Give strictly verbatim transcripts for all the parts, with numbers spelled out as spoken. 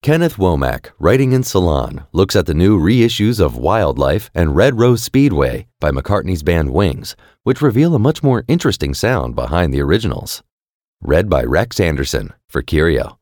Kenneth Womack, writing in Salon, looks at the new reissues of Wildlife and Red Rose Speedway by McCartney's band Wings, which reveal a much more interesting sound behind the originals. Read by Rex Anderson for Curio.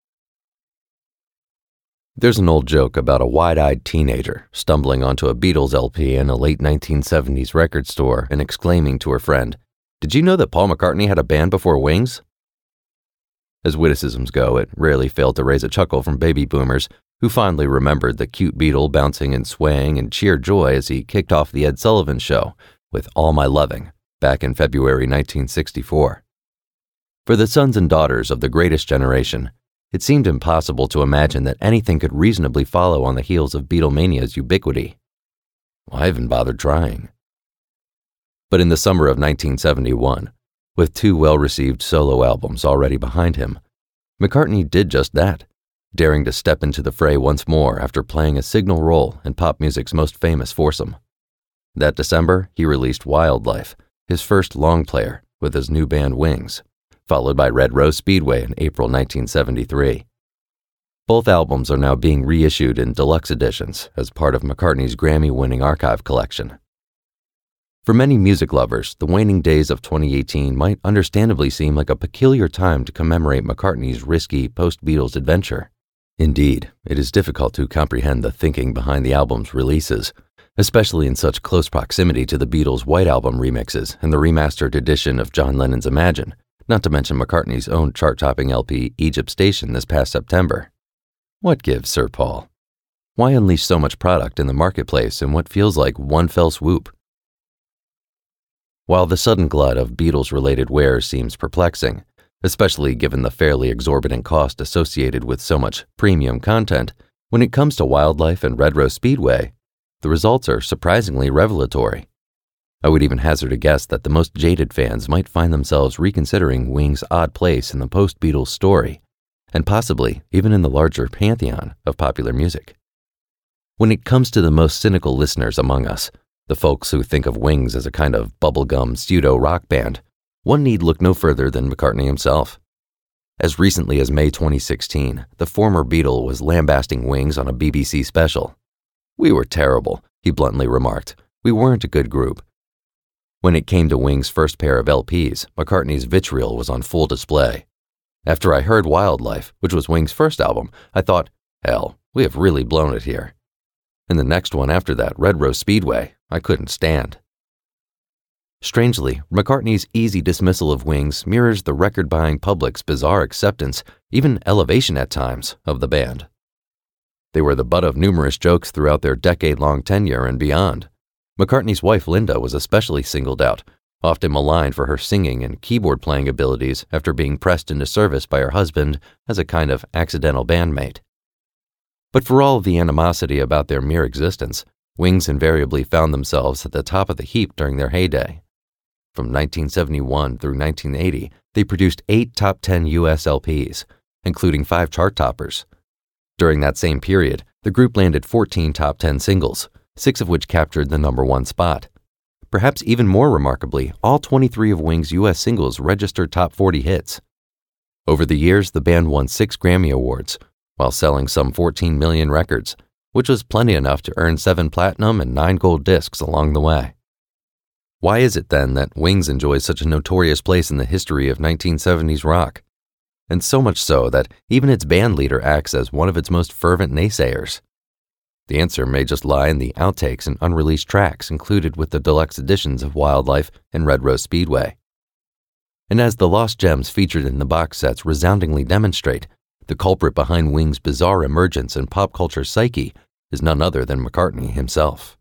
There's an old joke about a wide-eyed teenager stumbling onto a Beatles L P in a late nineteen seventies record store and exclaiming to her friend, "Did you know that Paul McCartney had a band before Wings?" As witticisms go, it rarely failed to raise a chuckle from baby boomers who fondly remembered the cute Beatle bouncing and swaying and cheered joy as he kicked off the Ed Sullivan Show with All My Loving back in February nineteen sixty-four. For the sons and daughters of the greatest generation, it seemed impossible to imagine that anything could reasonably follow on the heels of Beatlemania's ubiquity. Why even bother trying? But in the summer of nineteen seventy-one, with two well-received solo albums already behind him, McCartney did just that, daring to step into the fray once more after playing a signal role in pop music's most famous foursome. That December, he released Wildlife, his first long player with his new band Wings, followed by Red Rose Speedway in April nineteen seventy-three. Both albums are now being reissued in deluxe editions as part of McCartney's Grammy-winning archive collection. For many music lovers, the waning days of twenty eighteen might understandably seem like a peculiar time to commemorate McCartney's risky post-Beatles adventure. Indeed, it is difficult to comprehend the thinking behind the album's releases, especially in such close proximity to the Beatles' White Album remixes and the remastered edition of John Lennon's Imagine, not to mention McCartney's own chart-topping L P Egypt Station this past September. What gives, Sir Paul? Why unleash so much product in the marketplace in what feels like one fell swoop? While the sudden glut of Beatles-related wares seems perplexing, especially given the fairly exorbitant cost associated with so much premium content, when it comes to Wildlife and Red Rose Speedway, the results are surprisingly revelatory. I would even hazard a guess that the most jaded fans might find themselves reconsidering Wings' odd place in the post-Beatles story, and possibly even in the larger pantheon of popular music. When it comes to the most cynical listeners among us, the folks who think of Wings as a kind of bubblegum pseudo-rock band, one need look no further than McCartney himself. As recently as May twenty sixteen, the former Beatle was lambasting Wings on a B B C special. "We were terrible," he bluntly remarked. "We weren't a good group." When it came to Wings' first pair of L Ps, McCartney's vitriol was on full display. After I heard Wildlife, which was Wings' first album, I thought, hell, we have really blown it here. And the next one after that, Red Rose Speedway, I couldn't stand. Strangely, McCartney's easy dismissal of Wings mirrors the record-buying public's bizarre acceptance, even elevation at times, of the band. They were the butt of numerous jokes throughout their decade-long tenure and beyond. McCartney's wife Linda was especially singled out, often maligned for her singing and keyboard-playing abilities after being pressed into service by her husband as a kind of accidental bandmate. But for all of the animosity about their mere existence, Wings invariably found themselves at the top of the heap during their heyday. From nineteen seventy-one through nineteen eighty, they produced eight top ten U S L Ps, including five chart toppers. During that same period, the group landed fourteen top ten singles, six of which captured the number one spot. Perhaps even more remarkably, all twenty-three of Wings' U S singles registered top forty hits. Over the years, the band won six Grammy Awards, while selling some fourteen million records, which was plenty enough to earn seven platinum and nine gold discs along the way. Why is it then that Wings enjoys such a notorious place in the history of nineteen seventies rock? And so much so that even its band leader acts as one of its most fervent naysayers. The answer may just lie in the outtakes and unreleased tracks included with the deluxe editions of Wildlife and Red Rose Speedway. And as the lost gems featured in the box sets resoundingly demonstrate, the culprit behind Wings' bizarre emergence in pop culture psyche is none other than McCartney himself.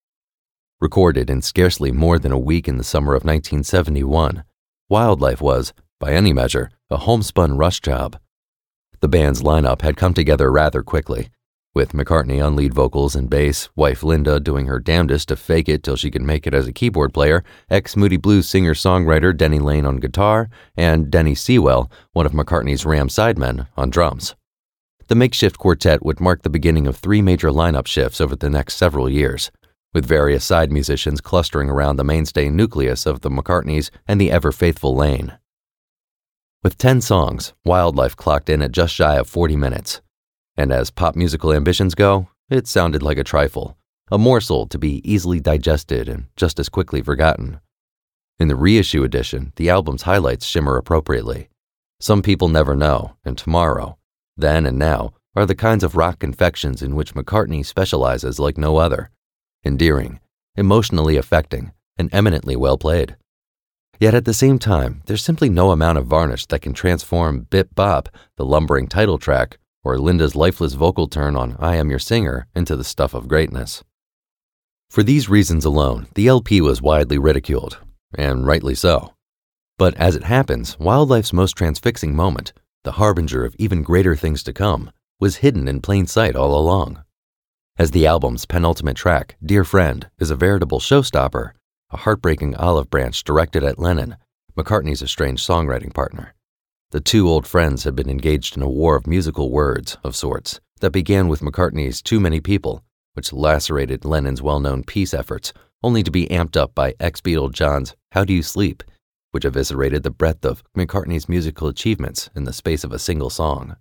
Recorded in scarcely more than a week in the summer of nineteen seventy-one, Wildlife was, by any measure, a homespun rush job. The band's lineup had come together rather quickly, with McCartney on lead vocals and bass, wife Linda doing her damnedest to fake it till she could make it as a keyboard player, ex-Moody Blues singer-songwriter Denny Laine on guitar, and Denny Sewell, one of McCartney's Ram sidemen, on drums. The makeshift quartet would mark the beginning of three major lineup shifts over the next several years, with various side musicians clustering around the mainstay nucleus of the McCartneys and the ever-faithful Laine. With ten songs, Wildlife clocked in at just shy of forty minutes. And as pop musical ambitions go, it sounded like a trifle, a morsel to be easily digested and just as quickly forgotten. In the reissue edition, the album's highlights shimmer appropriately. Some People Never Know and Tomorrow, Then and Now, are the kinds of rock confections in which McCartney specializes like no other. Endearing, emotionally affecting, and eminently well played. Yet at the same time, there's simply no amount of varnish that can transform Bip Bop, the lumbering title track, or Linda's lifeless vocal turn on I Am Your Singer into the stuff of greatness. For these reasons alone, the L P was widely ridiculed, and rightly so. But as it happens, Wildlife's most transfixing moment, the harbinger of even greater things to come, was hidden in plain sight all along. As the album's penultimate track, Dear Friend, is a veritable showstopper, a heartbreaking olive branch directed at Lennon, McCartney's estranged songwriting partner. The two old friends had been engaged in a war of musical words, of sorts, that began with McCartney's Too Many People, which lacerated Lennon's well-known peace efforts, only to be amped up by ex-Beatle John's How Do You Sleep, which eviscerated the breadth of McCartney's musical achievements in the space of a single song.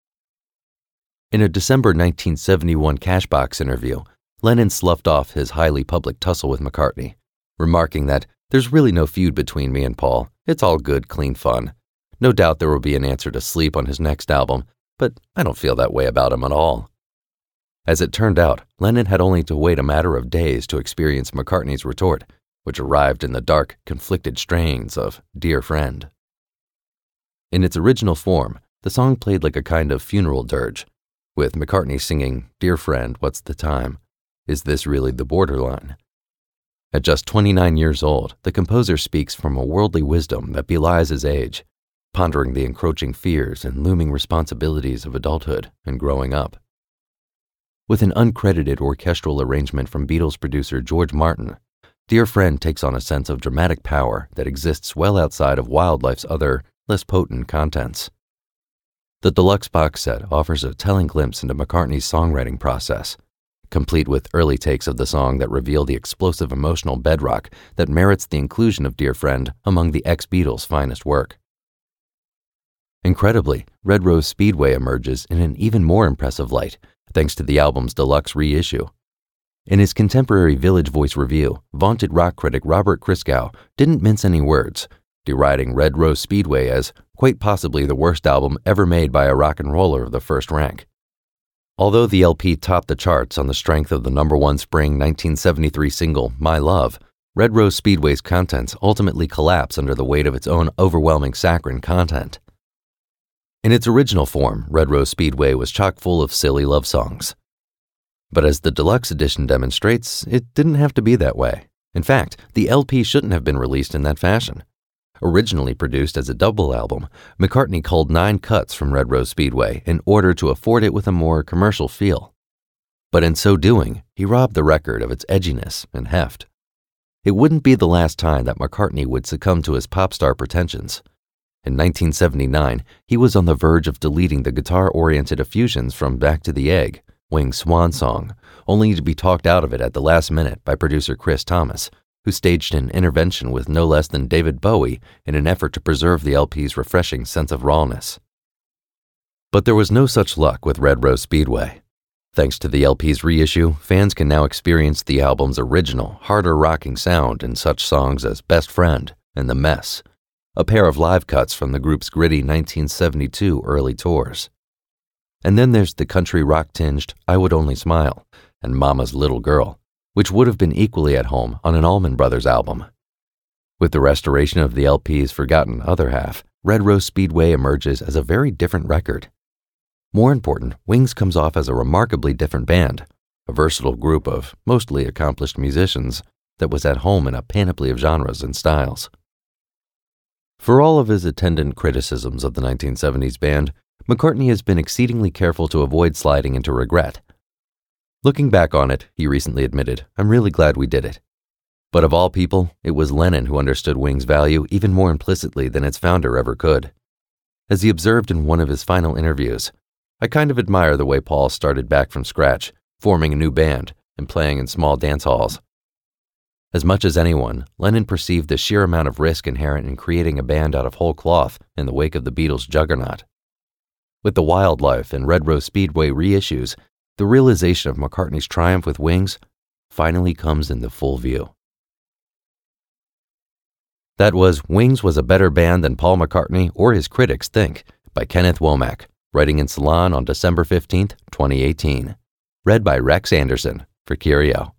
In a December nineteen seventy-one Cashbox interview, Lennon sloughed off his highly public tussle with McCartney, remarking that there's really no feud between me and Paul. It's all good, clean fun. No doubt there will be an answer to Sleep on his next album, but I don't feel that way about him at all. As it turned out, Lennon had only to wait a matter of days to experience McCartney's retort, which arrived in the dark, conflicted strains of Dear Friend. In its original form, the song played like a kind of funeral dirge, with McCartney singing, Dear Friend, What's the Time? Is This Really the Borderline? At just twenty-nine years old, the composer speaks from a worldly wisdom that belies his age, pondering the encroaching fears and looming responsibilities of adulthood and growing up. With an uncredited orchestral arrangement from Beatles producer George Martin, Dear Friend takes on a sense of dramatic power that exists well outside of Wildlife's other, less potent contents. The deluxe box set offers a telling glimpse into McCartney's songwriting process, complete with early takes of the song that reveal the explosive emotional bedrock that merits the inclusion of Dear Friend among the ex-Beatles' finest work. Incredibly, Red Rose Speedway emerges in an even more impressive light, thanks to the album's deluxe reissue. In his contemporary Village Voice review, vaunted rock critic Robert Christgau didn't mince any words, deriding Red Rose Speedway as quite possibly the worst album ever made by a rock and roller of the first rank. Although the L P topped the charts on the strength of the number one spring nineteen seventy-three single, My Love, Red Rose Speedway's contents ultimately collapse under the weight of its own overwhelming saccharine content. In its original form, Red Rose Speedway was chock full of silly love songs. But as the deluxe edition demonstrates, it didn't have to be that way. In fact, the L P shouldn't have been released in that fashion. Originally produced as a double album, McCartney culled nine cuts from Red Rose Speedway in order to afford it with a more commercial feel. But in so doing, he robbed the record of its edginess and heft. It wouldn't be the last time that McCartney would succumb to his pop star pretensions. In nineteen seventy-nine, he was on the verge of deleting the guitar-oriented effusions from Back to the Egg, Wings' swan song, only to be talked out of it at the last minute by producer Chris Thomas, who staged an intervention with no less than David Bowie in an effort to preserve the L P's refreshing sense of rawness. But there was no such luck with Red Rose Speedway. Thanks to the L P's reissue, fans can now experience the album's original, harder rocking sound in such songs as Best Friend and The Mess, a pair of live cuts from the group's gritty nineteen seventy-two early tours. And then there's the country rock-tinged I Would Only Smile and Mama's Little Girl, which would have been equally at home on an Allman Brothers album. With the restoration of the L P's forgotten other half, Red Rose Speedway emerges as a very different record. More important, Wings comes off as a remarkably different band, a versatile group of mostly accomplished musicians that was at home in a panoply of genres and styles. For all of his attendant criticisms of the nineteen seventies band, McCartney has been exceedingly careful to avoid sliding into regret. Looking back on it, he recently admitted, I'm really glad we did it. But of all people, it was Lennon who understood Wings' value even more implicitly than its founder ever could. As he observed in one of his final interviews, I kind of admire the way Paul started back from scratch, forming a new band and playing in small dance halls. As much as anyone, Lennon perceived the sheer amount of risk inherent in creating a band out of whole cloth in the wake of the Beatles' juggernaut. With the Wildlife and Red Rose Speedway reissues, the realization of McCartney's triumph with Wings finally comes into full view. That was Wings Was a Better Band Than Paul McCartney or His Critics Think by Kenneth Womack, writing in Salon on December fifteenth, twenty eighteen. Read by Rex Anderson for Curio.